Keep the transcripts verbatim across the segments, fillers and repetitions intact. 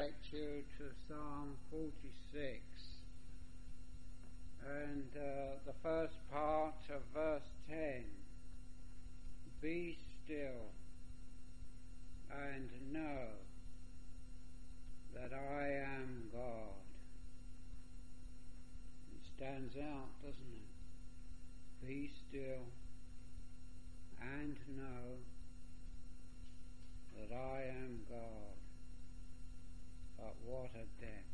direct you to Psalm forty-six, and uh, the first part of verse ten. Be still and know that I am God. It stands out, doesn't it? Be still and know that I am God. But what a depth,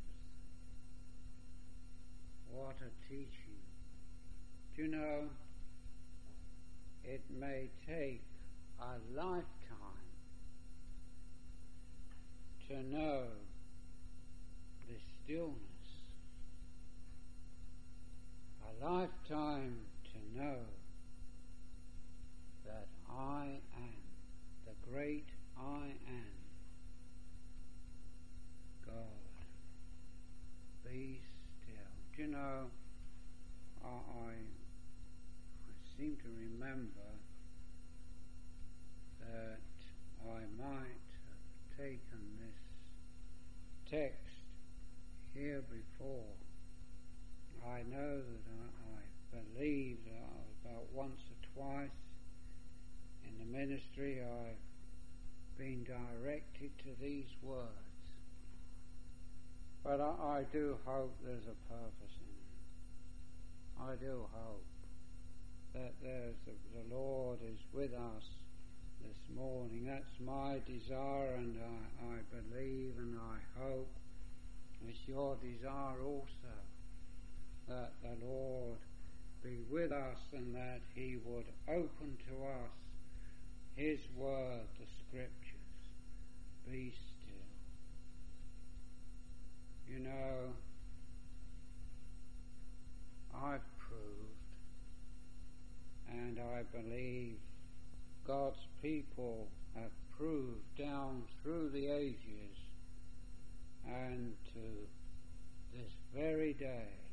what a teaching. Do you know, it may take a lifetime to know this stillness, a lifetime to know that I am, the great I am, God. Be still. Do you know, I, I, I seem to remember that I might have taken this text here before. I know that I, I believe that about once or twice in the ministry I've been directed to these words. But I, I do hope there's a purpose in it. I do hope that there's a, the Lord is with us this morning. That's my desire, and I, I believe and I hope it's your desire also, that the Lord be with us and that He would open to us His Word, the Scriptures. Be still. You know, I've proved, and I believe God's people have proved down through the ages and to this very day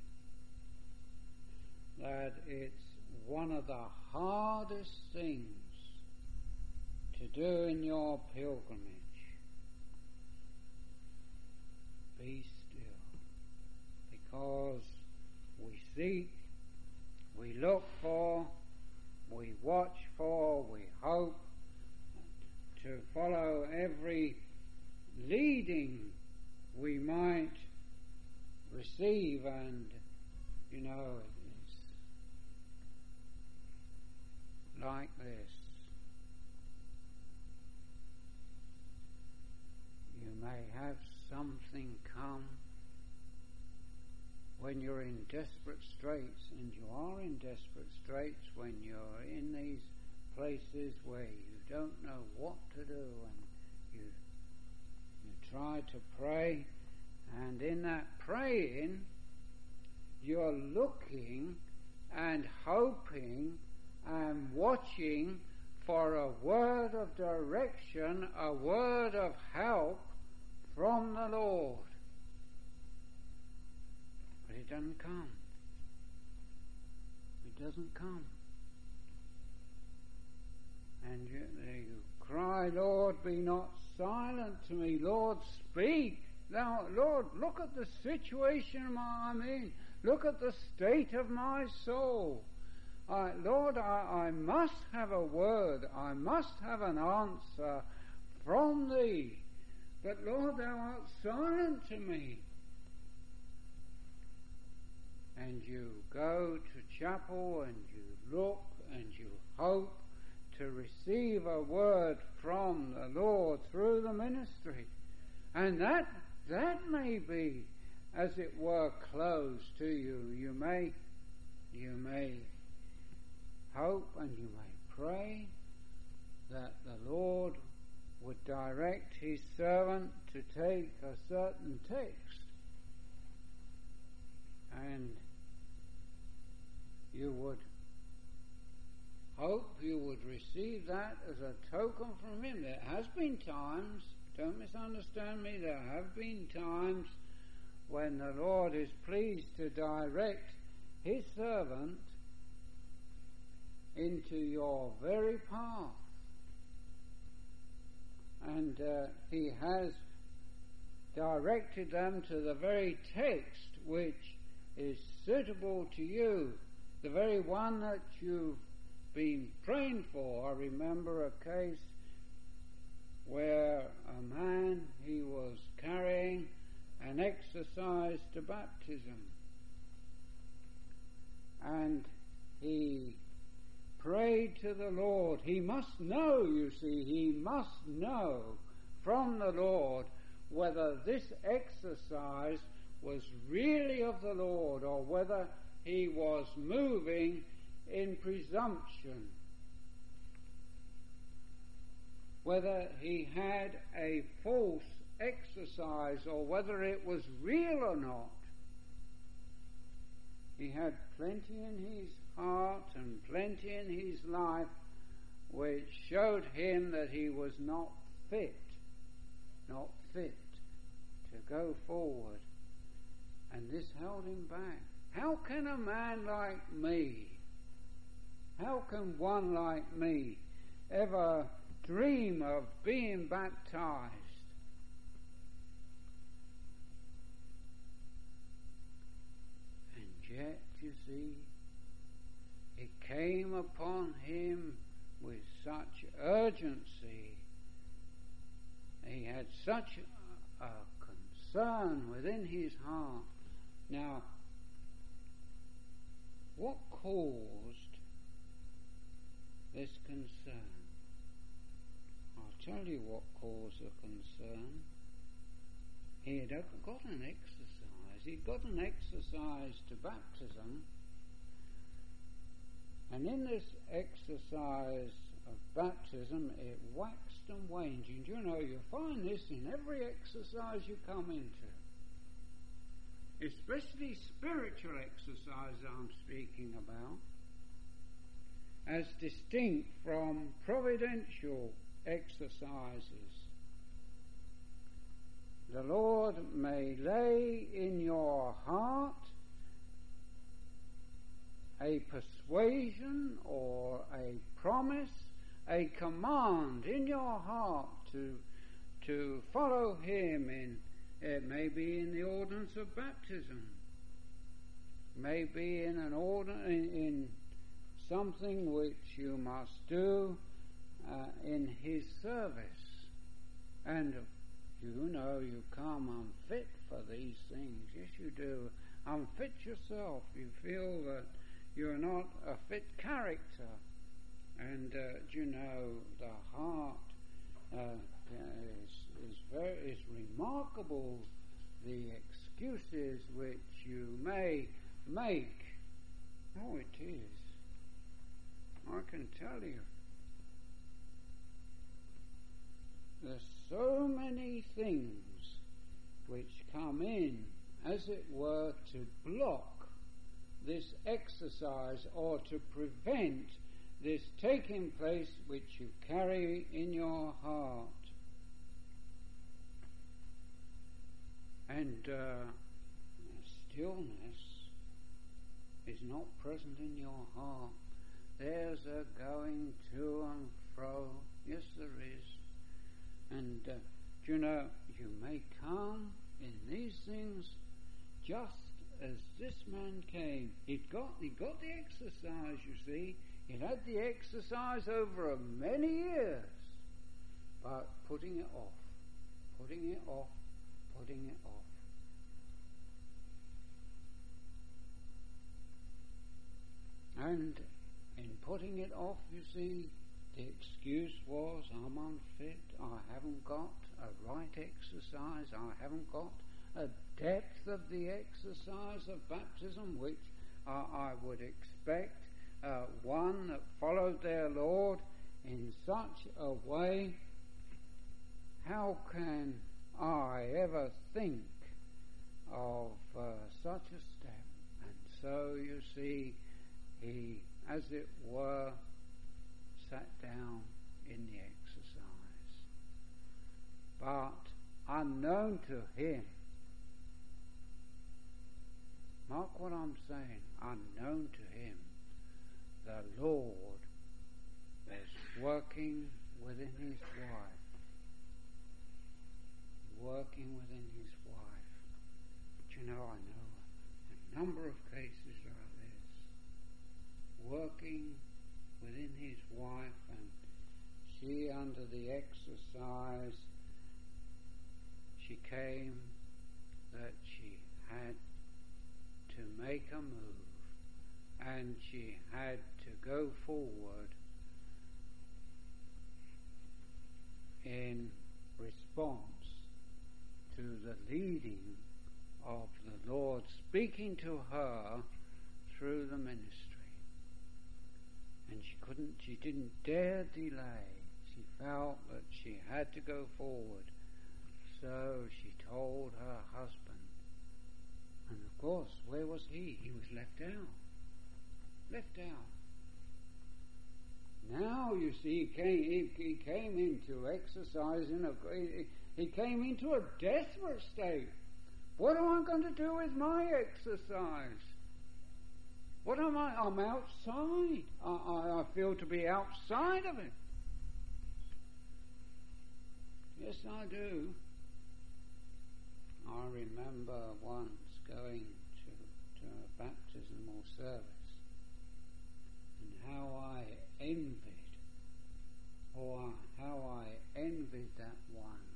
that it's one of the hardest things to do in your pilgrimage. Be still, because we seek, we look for, we watch for, we hope to follow every leading we might receive, and you know, it's like this. You may have something come when you're in desperate straits, and you are in desperate straits when you're in these places where you don't know what to do, and you you try to pray, and in that praying you're looking and hoping and watching for a word of direction, a word of help from the Lord. But it doesn't come. It doesn't come. And you, you cry, Lord, be not silent to me. Lord, speak. Now, Lord, look at the situation I'm in. Look at the state of my soul. I, Lord, I, I must have a word. I must have an answer from Thee. But Lord, Thou art silent to me. And you go to chapel and you look and you hope to receive a word from the Lord through the ministry. And that that may be, as it were, closed to you. You may you may hope and you may pray that the Lord would direct His servant to take a certain text, and you would hope you would receive that as a token from Him. There has been times, don't misunderstand me, there have been times when the Lord is pleased to direct His servant into your very path. And uh, He has directed them to the very text which is suitable to you, the very one that you've been praying for. I remember a case where a man, he was carrying an exercise to baptism, and he prayed to the Lord. He must know, you see, he must know from the Lord whether this exercise was really of the Lord or whether he was moving in presumption, whether he had a false exercise or whether it was real or not. He had plenty in his heart and plenty in his life which showed him that he was not fit, not fit to go forward. And this held him back. How can a man like me, how can one like me ever dream of being baptized? And yet, you see, it came upon him with such urgency. He had such a concern within his heart. Now, what caused this concern? I'll tell you what caused the concern. He had got an exercise. He'd got an exercise to baptism. And in this exercise of baptism, it waxed and waned. And you know, you find this in every exercise you come into. Especially spiritual exercise I'm speaking about, as distinct from providential exercises. The Lord may lay in your heart a persuasion or a promise, a command in your heart to to follow him in. It may be in the ordinance of baptism, may be in an order in, in something which you must do uh, in his service, and you know you come unfit for these things. Yes, you do. Unfit yourself. You feel that you're not a fit character, and uh, you know the heart uh, is is very is remarkable. The excuses which you may make. Oh, it is. I can tell you. There's so many things which come in, as it were, to block this exercise or to prevent this taking place which you carry in your heart. And uh, stillness is not present in your heart. There's a going to and fro. Yes, there is. And, uh, you know, you may come in these things just as this man came. He'd got, he got the exercise, you see. He'd had the exercise over many years. But putting it off, putting it off, putting it off. And in putting it off, you see, the excuse was, I'm unfit, I haven't got a right exercise, I haven't got a depth of the exercise of baptism, which uh, I would expect uh, one that followed their Lord in such a way. How can I ever think of uh, such a step? And so, you see, he, as it were, sat down in the exercise. But unknown to him, mark what I'm saying, unknown to him, the Lord was working within his wife. working within his wife. But you know, I know a number of cases like this. Working within his wife, and she, under the exercise, she came that she had to make a move, and she had to go forward in response to the leading of the Lord speaking to her through the ministry. And she couldn't, she didn't dare delay. She felt that she had to go forward. So she told her husband. And of course, where was he? He was left out. Left out. Now, you see, he came, he, he came into exercising, a, he, he came into a desperate state. What am I going to do with my exercise? What am I? I'm outside. I, I, I feel to be outside of it. Yes, I do. I remember once going to, to a baptismal service, and how I envied, or how I envied that one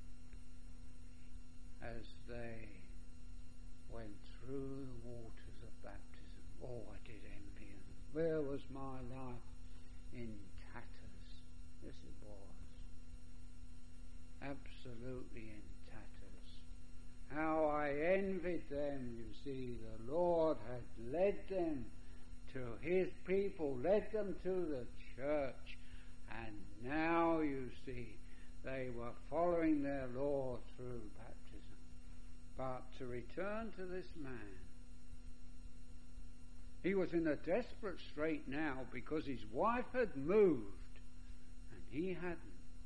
as they went through the waters of baptism. Oh, I did envy them. Where was my life? In tatters. Yes, it was. Absolutely in tatters. How I envied them, you see. The Lord had led them to his people, led them to the church, and now, you see, they were following their Lord through baptism. But to return to this man, he was in a desperate strait now because his wife had moved and he hadn't.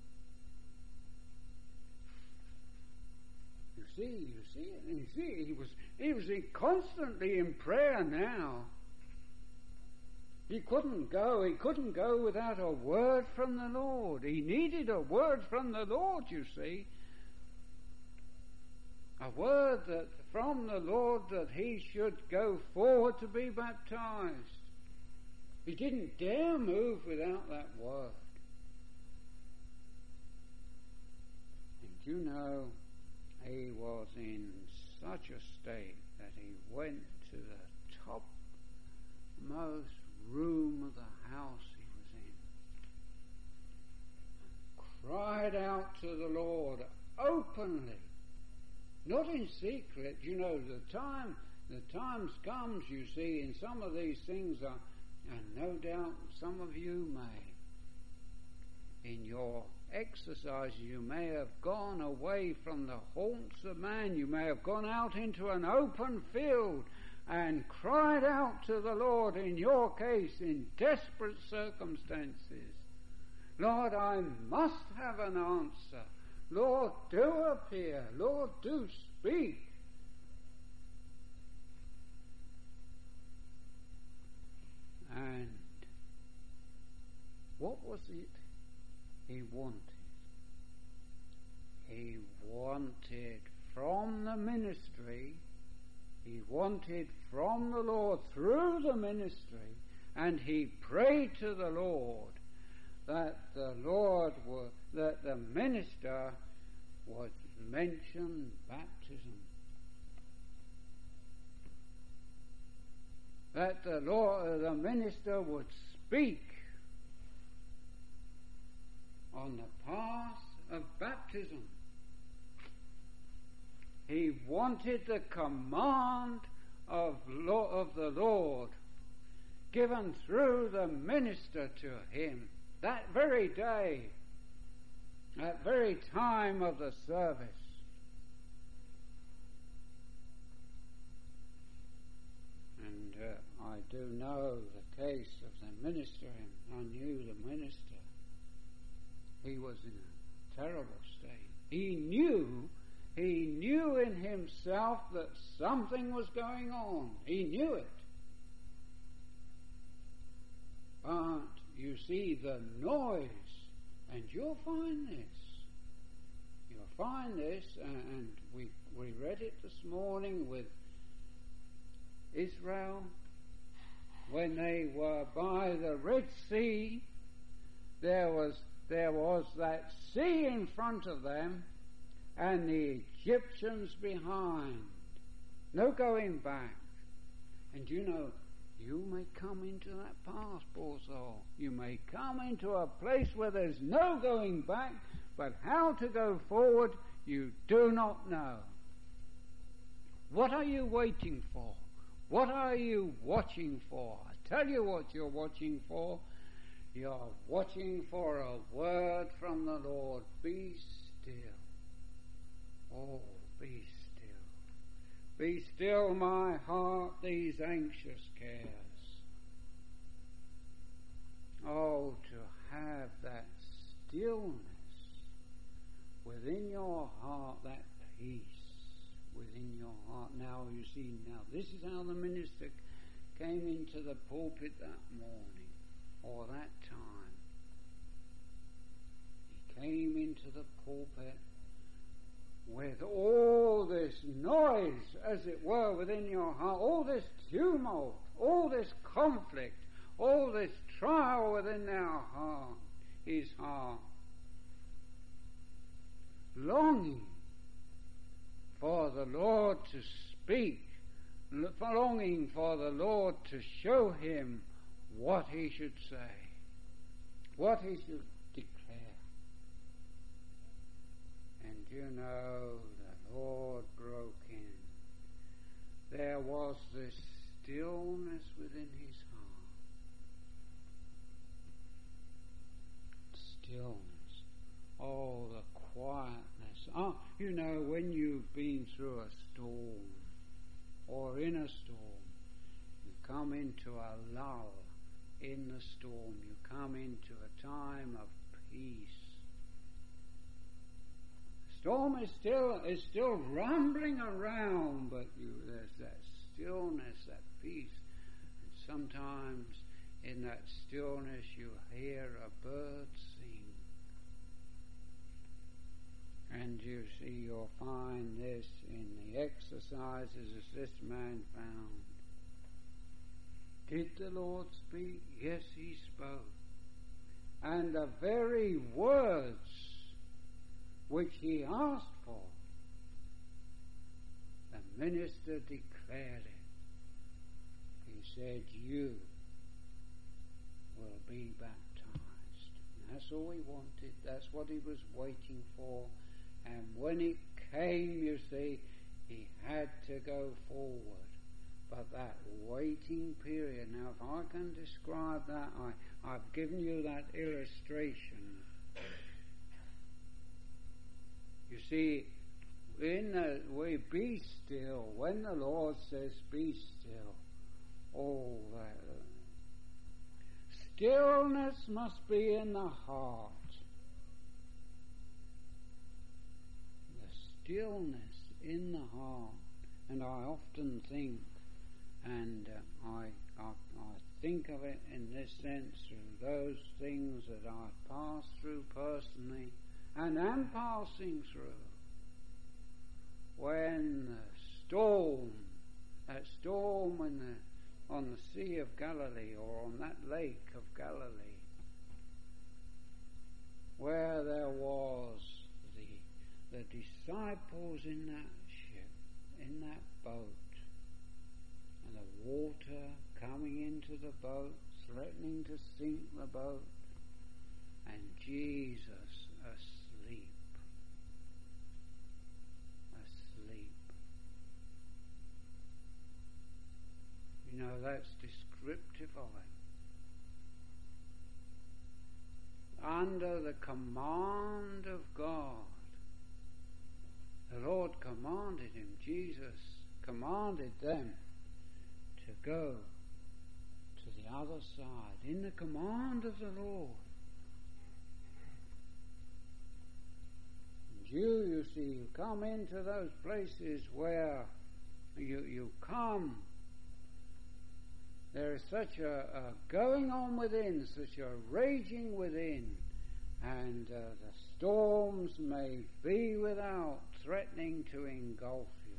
You see, you see it, you see, he was, he was in, constantly in prayer now. He couldn't go, he couldn't go without a word from the Lord. He needed a word from the Lord, you see. A word that from the Lord that he should go forward to be baptized. He didn't dare move without that word. And you know, he was in such a state that he went to the topmost room of the house he was in, cried out to the Lord openly, not in secret. You know, the time, the times comes, you see, in some of these things are, and no doubt some of you may, in your exercise, you may have gone away from the haunts of man. You may have gone out into an open field and cried out to the Lord, in your case, in desperate circumstances. Lord, I must have an answer. Lord, do appear. Lord, do speak. And what was it he wanted? He wanted from the ministry, he wanted from the Lord through the ministry, and he prayed to the Lord that the Lord would, that the minister would mention baptism. That the Lord, the minister would speak on the path of baptism. He wanted the command of, of the Lord given through the minister to him that very day, that very time of the service. And uh, I do know the case of the minister, and I knew the minister. He was in a terrible state. He knew, he knew in himself that something was going on. He knew it. But you see the noise, and you'll find this. You you'll find this, uh, and we we read it this morning with Israel when they were by the Red Sea. There was there was that sea in front of them, and the Egyptians behind. No going back. And you know, you may come into that pass, poor soul. You may come into a place where there's no going back, but how to go forward you do not know. What are you waiting for? What are you watching for? I tell you what you're watching for. You're watching for a word from the Lord. Be still. Oh, be still. Be still, my heart, these anxious cares. Oh, to have that stillness within your heart, that peace within your heart. Now, you see, now this is how the minister came into the pulpit that morning, or that time. He came into the pulpit with all this noise, as it were, within your heart, all this tumult, all this conflict, all this trial within our heart, his heart, longing for the Lord to speak, longing for the Lord to show him what he should say, what he should declare. And you know, the Lord broke in. There was this stillness within his heart. Stillness. Oh, the quietness. Oh, you know, when you've been through a storm, or in a storm, you come into a lull in the storm. You come into a time of peace. Storm is still is still rumbling around, but you, there's that stillness, that peace. And sometimes in that stillness you hear a bird sing. And you see, you'll find this in the exercises as this man found. Did the Lord speak? Yes, he spoke. And the very words which he asked for, the minister declared it. He said, you will be baptized. And that's all he wanted. That's what he was waiting for. And when it came, you see, he had to go forward. But that waiting period, now if I can describe that, I, I've given you that illustration. You see, in the way, be still, when the Lord says be still, oh, that uh, stillness must be in the heart. The stillness in the heart. And I often think, and uh, I, I, I think of it in this sense, through those things that I've passed through personally, and am passing through, when the storm, that storm in the, on the Sea of Galilee, or on that lake of Galilee, where there was the, the disciples in that ship, in that boat, and the water coming into the boat, threatening to sink the boat, and Jesus asleep. Asleep. You know, that's descriptive of it. Under the command of God, the Lord commanded him, Jesus commanded them to go to the other side, in the command of the Lord. And you, you see, you come into those places where you, you come, there is such a, a going on within, such a raging within, and uh, the storms may be without, threatening to engulf you.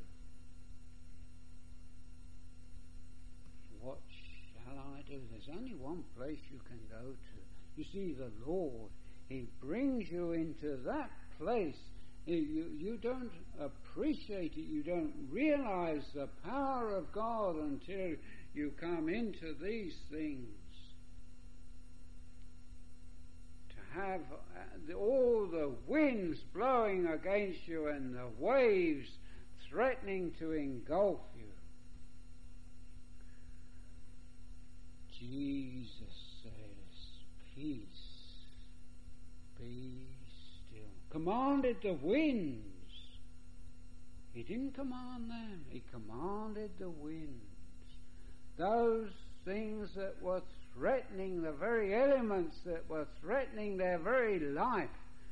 What shall I do? There's only one place you can go to. You see, the Lord, He brings you into that place. You, you don't appreciate it, you don't realize the power of God until you come into these things. To have uh, all the winds blowing against you and the waves threatening to engulf you. Jesus says, peace, be still. Commanded the winds. He didn't command them. He commanded the winds. Those things that were threatening, the very elements that were threatening their very life.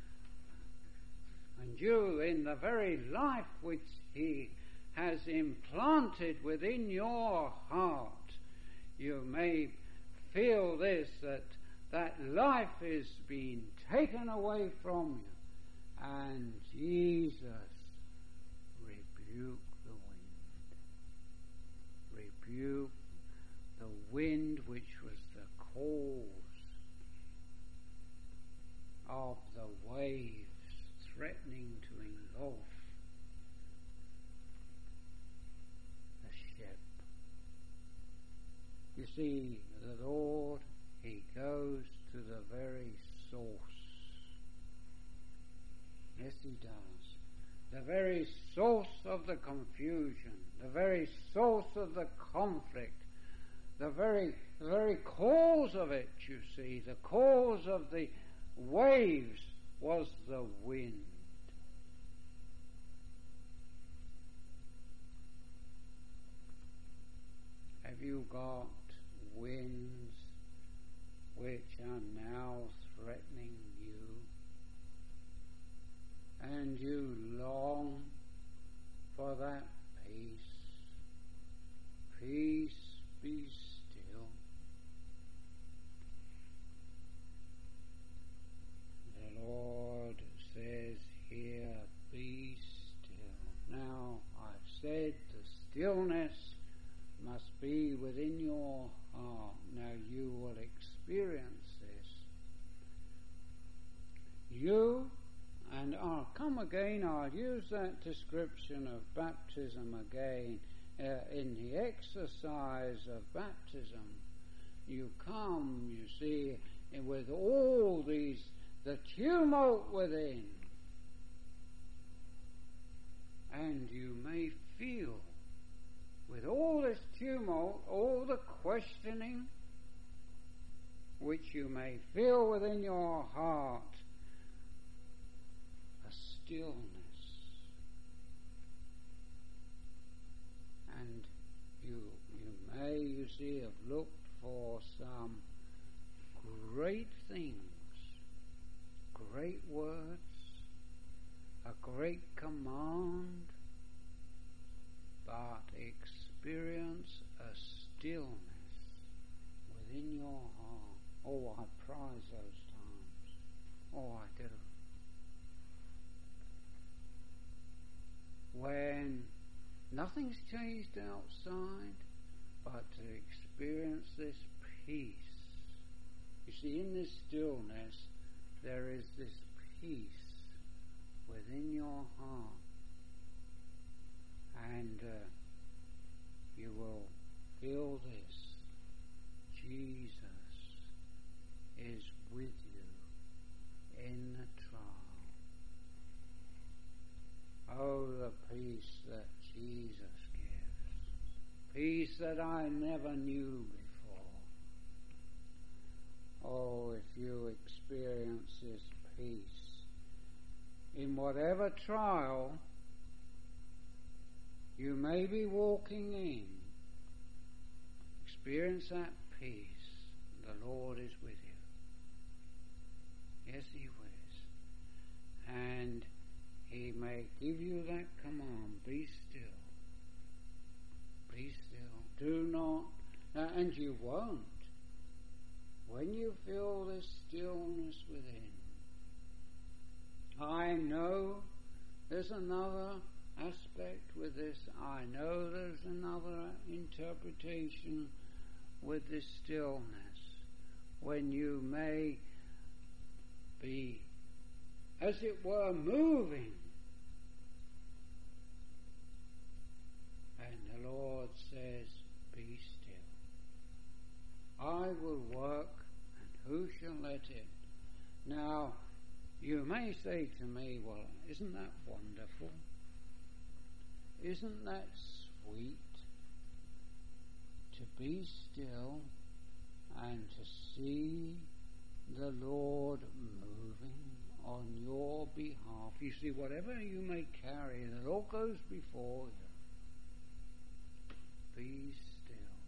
And you, in the very life which He has implanted within your heart, you may feel this, that that life is being taken away from you. And Jesus rebuked the wind. Rebuked the wind which was the cause of the waves threatening to engulf the ship. You see, the Lord, He goes to the very source. Yes, He does. The very source of the confusion, the very source of the conflict, the very, the very cause of it, you see, the cause of the waves was the wind. Have you got winds which are now threatening you, and you long for that peace? Peace, be still. The Lord says here, be still. Now, I've said the stillness must be within your heart. Now you will experience this. You, and I'll come again, I'll use that description of baptism again. Uh, in the exercise of baptism, you come, you see, with all these, the tumult within, and you may feel with all this tumult, all the questioning which you may feel within your heart, a stillness. And you, you may, you see, have looked for some great things, great words, a great command, but experience a stillness within your heart. Oh, I prize those times. Oh, I do. When nothing's changed outside, but to experience this peace. You see, in this stillness, there is this peace within your heart. And uh, you will feel this. Jesus is with you in the trial. Oh, the peace that Jesus gives. Peace that I never knew before. Oh, if you experience this peace in whatever trial you may be walking in, experience that peace. The Lord is with you. Yes, He is. And He may give you that command, be still. Be still. Do not, uh, and you won't. When you feel this stillness within, I know there's another aspect with this. I know there's another interpretation with this stillness, when you may be, as it were, moving. And the Lord says, be still. I will work, and who shall let it? Now, you may say to me, well, isn't that wonderful? Isn't that sweet? To be still and to see the Lord moving on your behalf. You see, whatever you may carry, the Lord goes before you. Be still.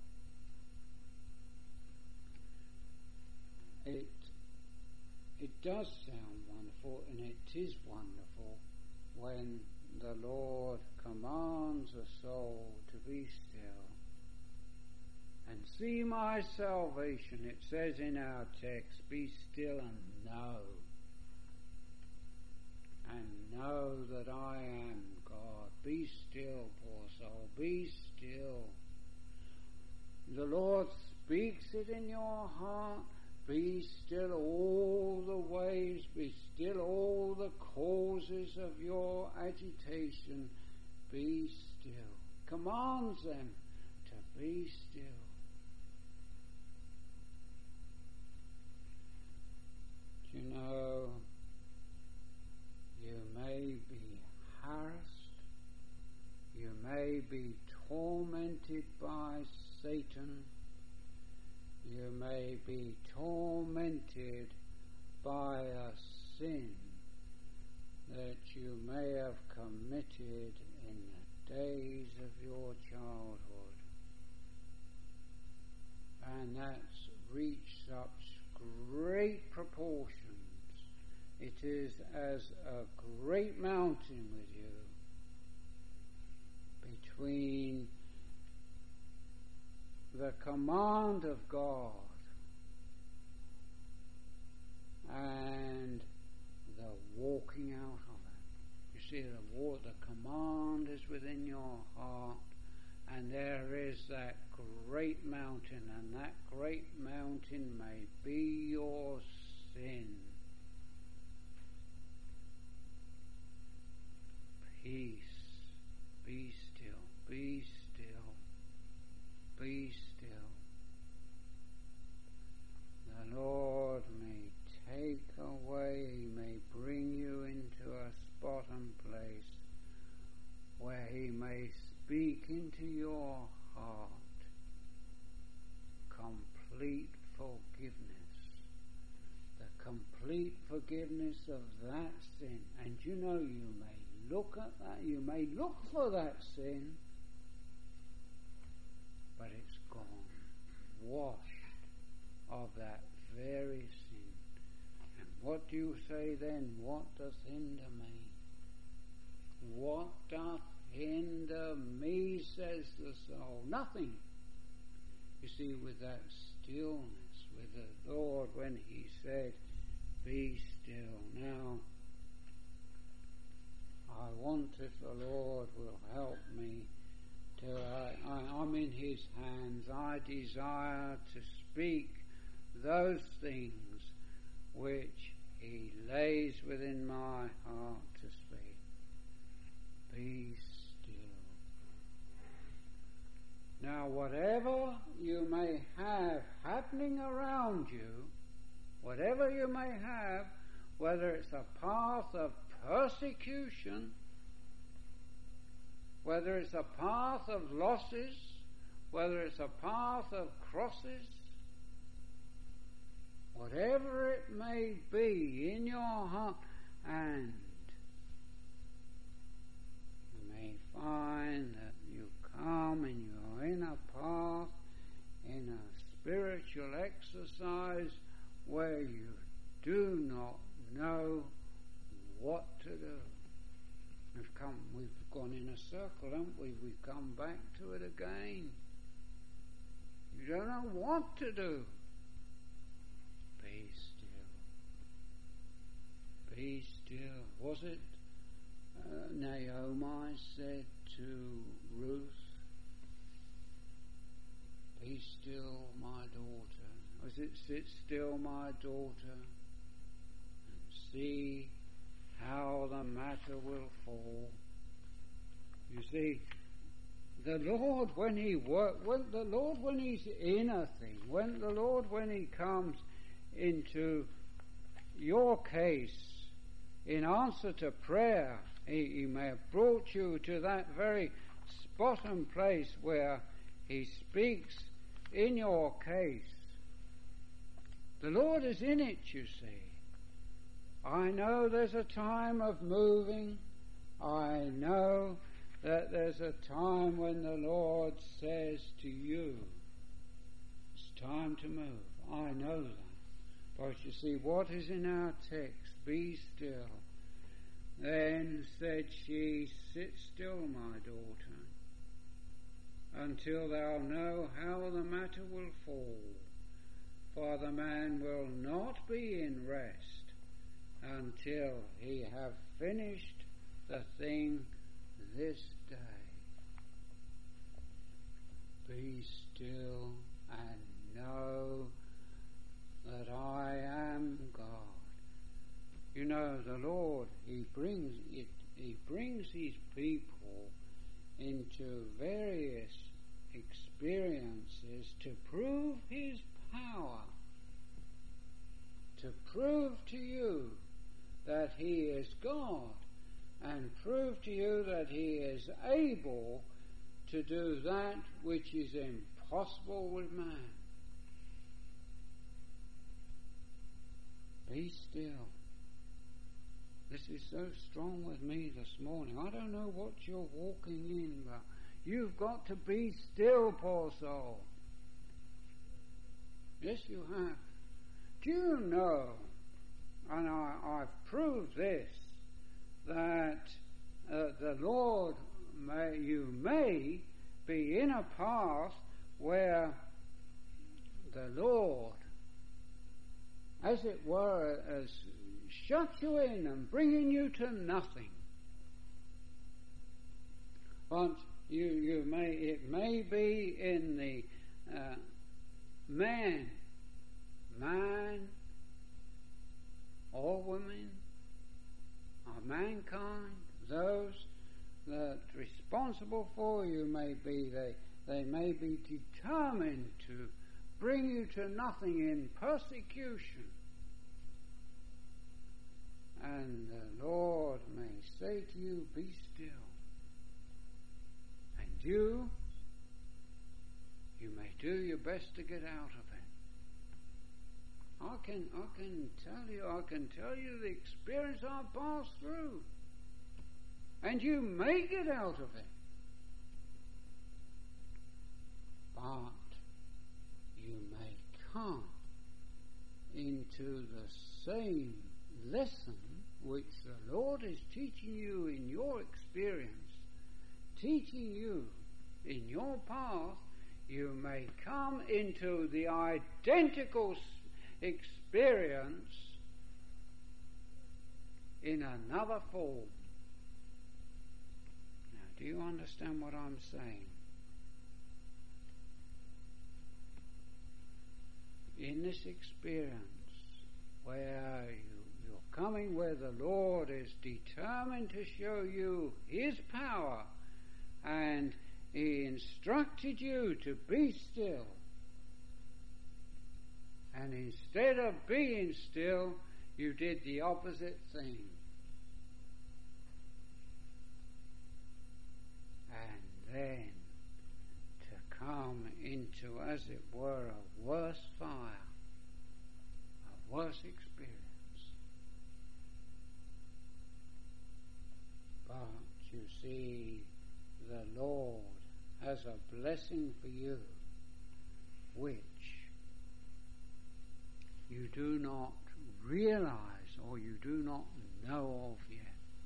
It, it does sound wonderful, and it is wonderful when the Lord commands a soul to be still and see my salvation. It says in our text, be still and know. And know that I am God. Be still, poor soul. Be still. The Lord speaks it in your heart. Be still all the ways. Be still all the causes of your agitation. Be still. Commands them to be still. Do you know, you may be harassed, you may be tormented by Satan, you may be tormented by a sin that you may have committed in the days of your childhood, and that's reached such great proportions. It is as a great mountain with you between the command of God and the walking out of it. You see, the war, the command is within your heart, and there is that great mountain, and that great mountain may be your sin. Peace. Be still. Be still. Be still. The Lord may take away, He may bring you into a spot and place where He may speak into your heart complete forgiveness, the complete forgiveness of that sin. And you know, you may look at that, you may look for that sin, but it's gone, washed of that very sin. And what do you say then? What doth hinder me? What doth hinder me, says the soul? Nothing. You see, with that stillness, with the Lord when He said, be still. Now, I want, if the Lord will help me, to, I, I, I'm in His hands. I desire to speak those things which He lays within my heart to speak. Be still. Now, whatever you may have happening around you, whatever you may have, whether it's a path of persecution, whether it's a path of losses, whether it's a path of crosses, whatever it may be in your heart, and you may find that you come and you're in a path, in a spiritual exercise where you do not know what to do. We've come, we've gone in a circle, haven't we? We've come back to it again. You don't know what to do. Be still. be still. Was it uh, Naomi said to Ruth, be still, my daughter? Was it, sit still, my daughter, and see how the matter will fall? You see, the Lord when he work, when the Lord when he's in a thing, when the Lord when he comes into your case in answer to prayer, he, he may have brought you to that very spot and place where he speaks in your case. The Lord is in it, you see. I know there's a time of moving. I know that there's a time when the Lord says to you, it's time to move. I know that. But you see, what is in our text, be still. Then said she, sit still, my daughter, until thou know how the matter will fall. For the man will not be in rest until he have finished the thing this day. Be still and know that I am God. You know, the Lord, he brings it, he brings his people into various experiences to prove his power, to prove to you that he is God, and prove to you that he is able to do that which is impossible with man. Be still. This is so strong with me this morning. I don't know what you're walking in, but you've got to be still, poor soul. Yes, you have. Do you know, and I, I've proved this, that uh, the Lord, may, you may be in a path where the Lord, as it were, has shut you in and bringing you to nothing. But you, you may, it may be in the uh, man, man or women, or mankind, those that responsible for you may be, they, they may be determined to bring you to nothing in persecution. And the Lord may say to you, be still. And you, you may do your best to get out of it. I can, I can tell you, I can tell you the experience I've passed through. And you may get out of it. But you may come into the same lesson which the Lord is teaching you in your experience, teaching you in your path. You may come into the identical experience in another form. Now, do you understand what I'm saying? In this experience where you, you're coming, where the Lord is determined to show you his power, and he instructed you to be still, and instead of being still, you did the opposite thing. And then to come into, as it were, a worse fire, a worse experience. But you see, the Lord has a blessing for you which you do not realize or you do not know of yet.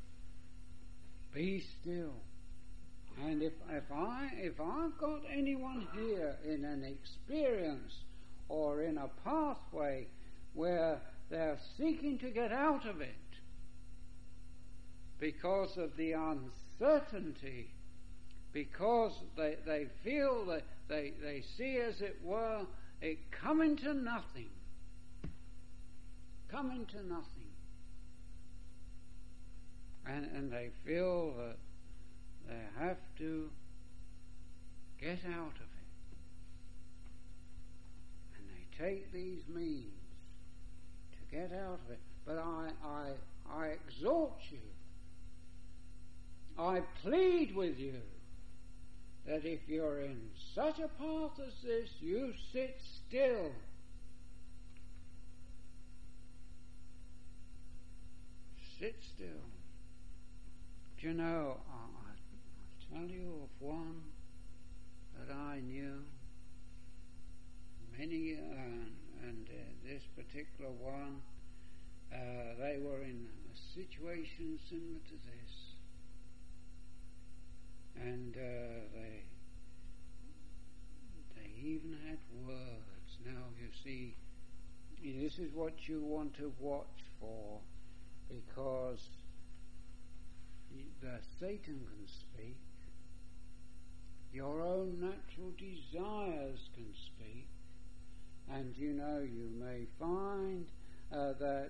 Be still. And if, if I if I've got anyone here in an experience or in a pathway where they're seeking to get out of it, because of the uncertainty, because they, they feel that they, they see, as it were, it coming to nothing. Coming to nothing. And, and they feel that they have to get out of it. And they take these means to get out of it. But I, I, I exhort you, I plead with you, that if you're in such a path as this, you sit still. Sit still. Do you know, I, I tell you of one that I knew, many, uh, and uh, this particular one, uh, they were in a situation similar to this. And uh, they they even had words. Now you see, this is what you want to watch for, because the Satan can speak. Your own natural desires can speak, and you know you may find uh, that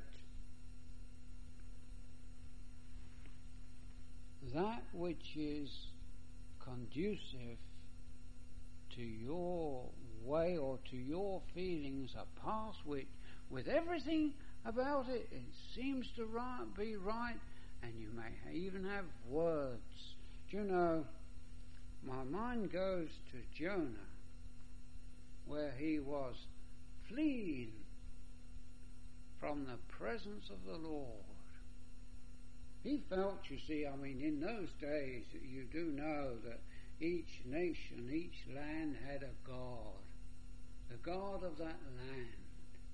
that which is conducive to your way or to your feelings, a path which, with everything about it, it seems to right, be right, and you may even have words. Do you know, my mind goes to Jonah, where he was fleeing from the presence of the Lord. He felt, you see, I mean, in those days, you do know that each nation, each land had a god, the God of that land.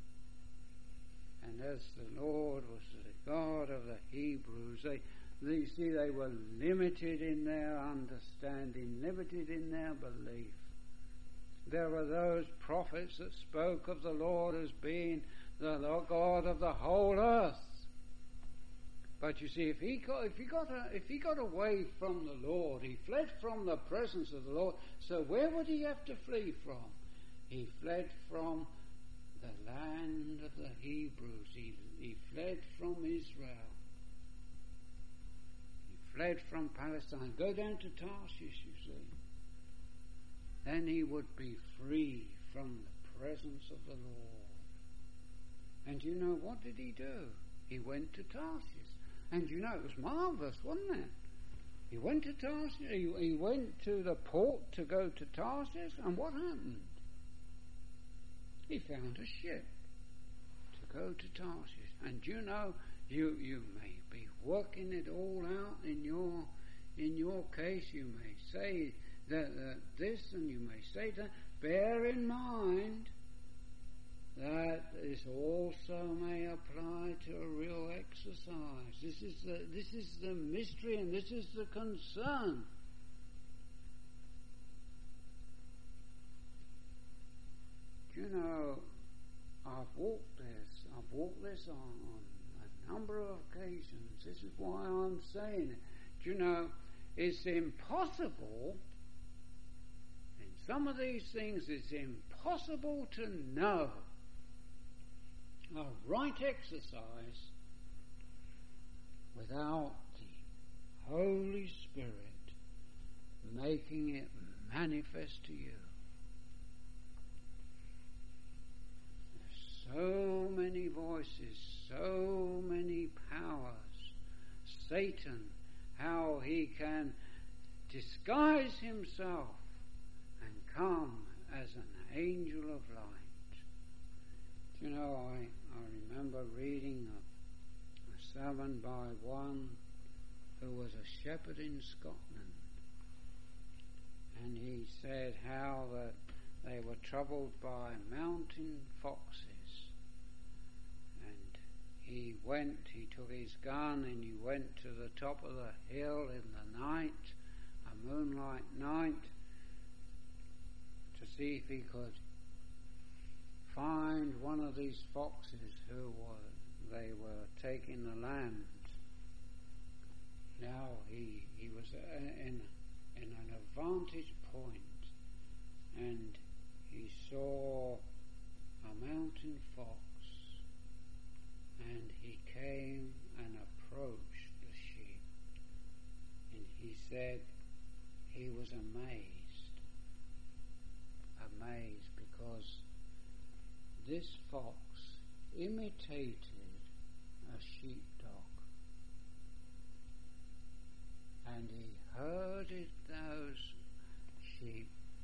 And as the Lord was the God of the Hebrews, they, they see, they were limited in their understanding, limited in their belief. There were those prophets that spoke of the Lord as being the God of the whole earth. But you see, if he got if he got a, if he got away from the Lord, he fled from the presence of the Lord. So where would he have to flee from? He fled from the land of the Hebrews. He he fled from Israel. He fled from Palestine. Go down to Tarshish, you see. Then he would be free from the presence of the Lord. And you know, what did he do? He went to Tarshish. And you know, it was marvellous, wasn't it? He went to Tarshish, he, he went to the port to go to Tarshish, and what happened? He found a ship to go to Tarshish. And you know, you you may be working it all out in your in your case. You may say that, that this, and you may say that. Bear in mind that this also may apply to a real exercise. This is the this is the mystery, and this is the concern. You know, I've walked this. I've walked this on, on a number of occasions. This is why I'm saying it. Do you know, it's impossible. In some of these things, it's impossible to know a right exercise without the Holy Spirit making it manifest to you. There's so many voices, so many powers. Satan, how he can disguise himself and come as an angel of light. You know, I, I remember reading a, a sermon by one who was a shepherd in Scotland, and he said how that they were troubled by mountain foxes, and he went, he took his gun and he went to the top of the hill in the night, a moonlight night, to see if he could find one of these foxes who were, they were taking the lambs. he he was in in an advantage point, and he saw a mountain fox, and he came and approached the sheep, and he said he was amazed, amazed because this fox imitated a sheepdog, and he herded those sheep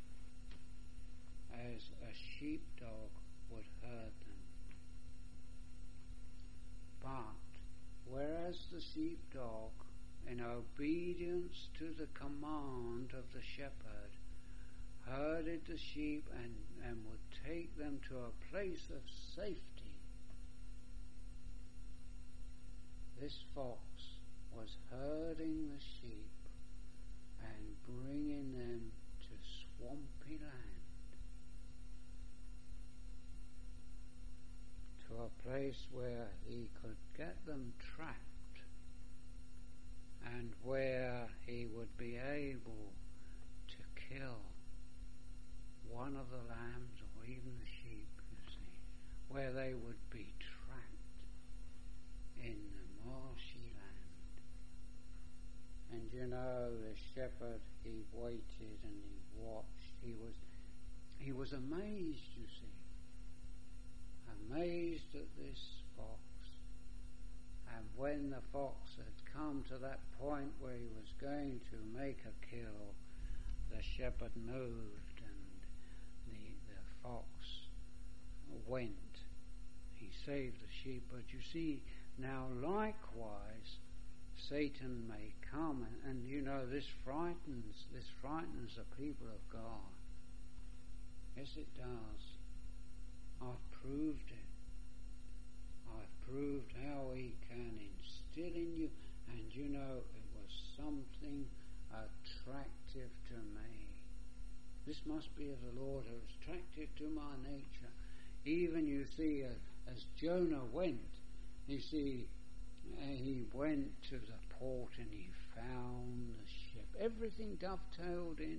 as a sheepdog would herd them. But whereas the sheepdog, in obedience to the command of the shepherd, herded the sheep and, and would take them to a place of safety, this fox was herding the sheep and bringing them to swampy land, to a place where he could get them trapped, and where he would be able to kill one of the lambs or even the sheep, you see, where they would be trapped in the marshy land. And you know, the shepherd, he waited and he watched. He was he was amazed, you see, amazed at this fox. And when the fox had come to that point where he was going to make a kill, the shepherd moved and the, the fox went. He saved the sheep. But you see, now likewise, Satan may come, and, and you know, this frightens, this frightens the people of God. Yes, it does. I've proved it. I've proved how he can instill in you, and you know, it was something attractive to me. This must be of the Lord. It was attractive to my nature. Even, you see, uh, as Jonah went, you see, uh, he went to the port and he found the ship. Everything dovetailed in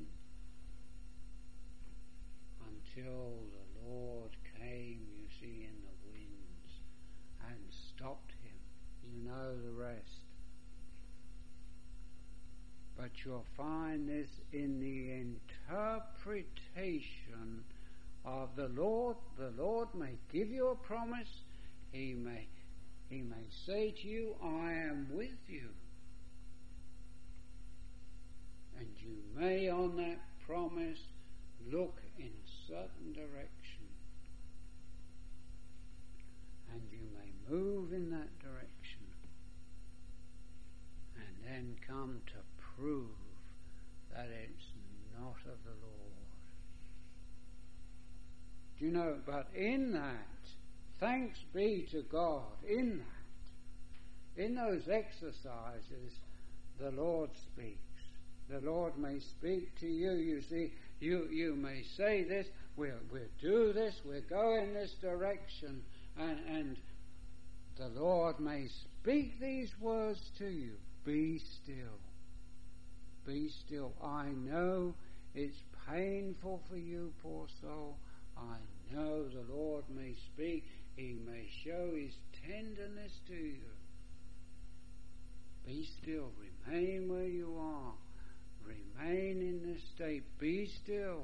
until the Lord came, you see, in the winds and stopped him. You know the rest. But you'll find this in the interpretation of the Lord. The Lord may give you a promise. He may, he may say to you, I am with you. And you may on that promise look in a certain direction. And you may move in that direction. And then come to prove that it's not of the Lord. Do you know, but in that, thanks be to God, in that, in those exercises, the Lord speaks. The Lord may speak to you. You see, you, you may say this, we'll, we'll do this, we'll go in this direction, and, and the Lord may speak these words to you. Be still. Be still. I know it's painful for you, poor soul. I know the Lord may speak. He may show his tenderness to you. Be still. Remain where you are. Remain in this state. Be still.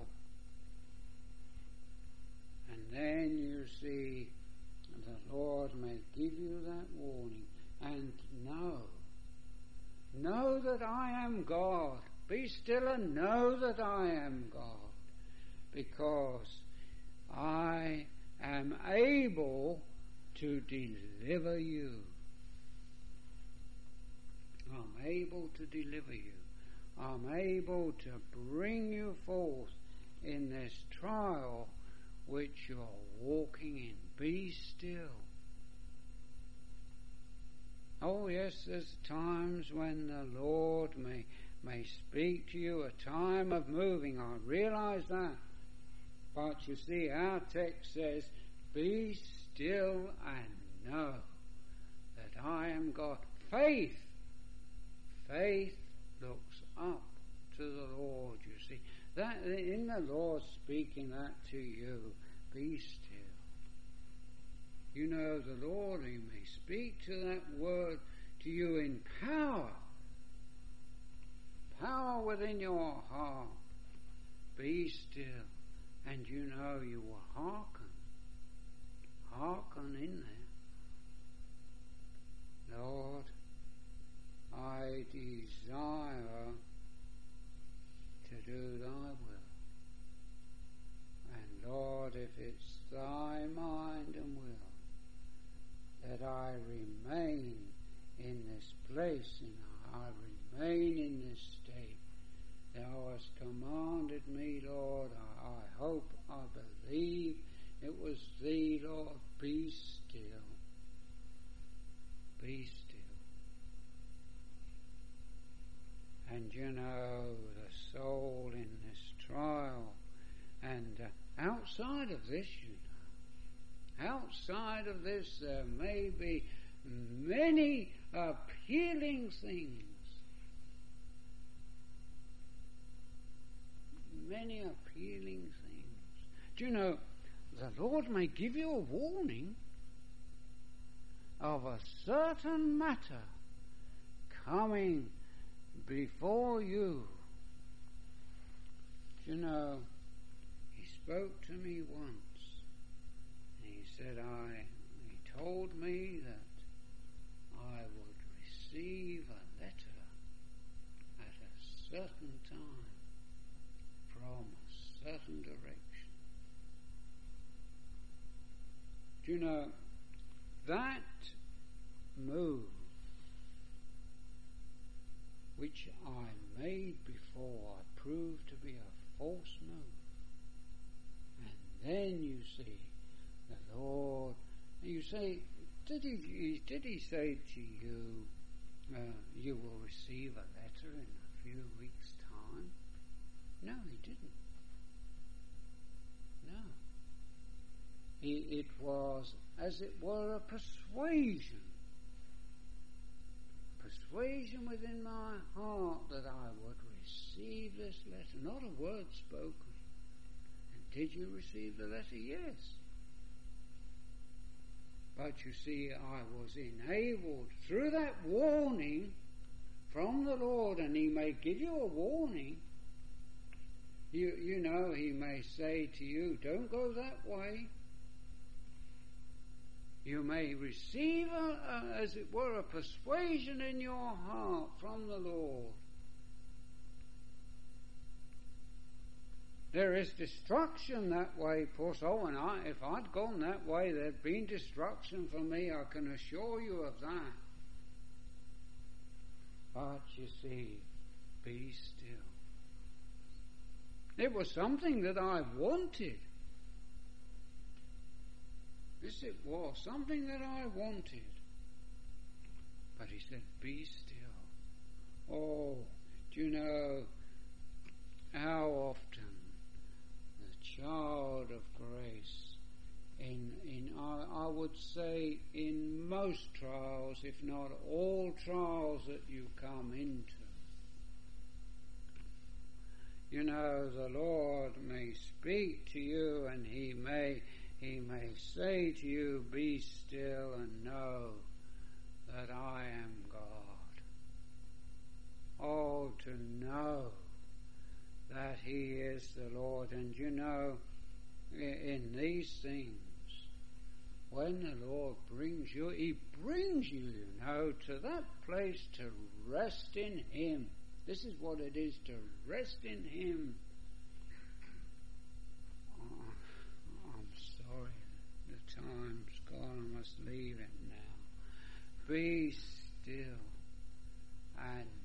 And then you see the Lord may give you that warning. And know. Know that I am God. Be still and know that I am God. Because I am able to deliver you. I'm able to deliver you. I'm able to bring you forth in this trial which you're walking in. Be still. Oh yes, there's times when the Lord may may speak to you, a time of moving. I realize that. But you see, our text says, be still and know that I am God. Faith. Faith looks up to the Lord, you see. That in the Lord speaking that to you, be still. You know the Lord, He may speak to that word to you in power. Power within your heart. Be still. And you know you will hearken. Hearken in there. Lord, I desire to do thy will. And Lord, if it's thy mind and will that I remain in this place, and I remain in this state, thou hast commanded me, Lord, I, I hope, I believe it was thee, Lord. Be still. Be still. And you know, the soul in this trial, and uh, outside of this, you know, outside of this there may be many appealing things, many appealing things. Do you know, the Lord may give you a warning of a certain matter coming before you. You know, He spoke to me once, and He said, I, He told me that I would receive a letter at a certain time from a certain direction. Do you know, that move which I made before proved to be a false move. And then you see the Lord, and you say, did he, did he say to you, uh, you will receive a letter in a few weeks' time? No, He didn't. No. He, it was, as it were, a persuasion. Persuasion within my heart that I would receive this letter. Not a word spoken. And did you receive the letter? Yes. But you see, I was enabled through that warning from the Lord, and He may give you a warning. You, you know, He may say to you, don't go that way. You may receive, a, a, as it were, a persuasion in your heart from the Lord. There is destruction that way, poor soul, and I, if I'd gone that way, there'd been destruction for me, I can assure you of that. But you see, be still. It was something that I wanted. This it was, something that I wanted. But He said, be still. Oh, do you know how often the child of grace, in, in I, I would say in most trials, if not all trials that you come into, you know, the Lord may speak to you, and He may He may say to you, be still and know that I am God. Oh, to know that He is the Lord. And you know, in these things, when the Lord brings you, He brings you, you know, to that place to rest in Him. This is what it is, to rest in Him. Time's gone, I must leave it now. Be still and